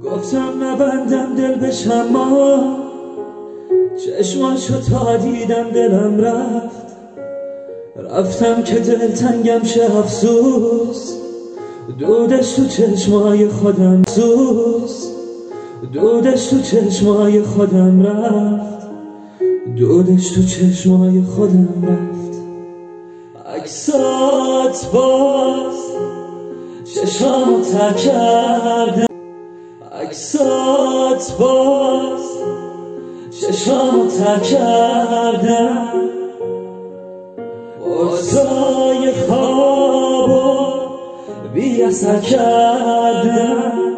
گفتم نبندم دل بشم ما چشماشو تا دیدم دلم رفتم که دلتنگم شه افسوس دودش تو چشمای خودم دودش تو چشمای خودم رفت دودش تو چشمای خودم رفت عکسات باز چشمامو تر کردم عکسات باز چشمامو تر کردم بازای خوابو بی اثر کردم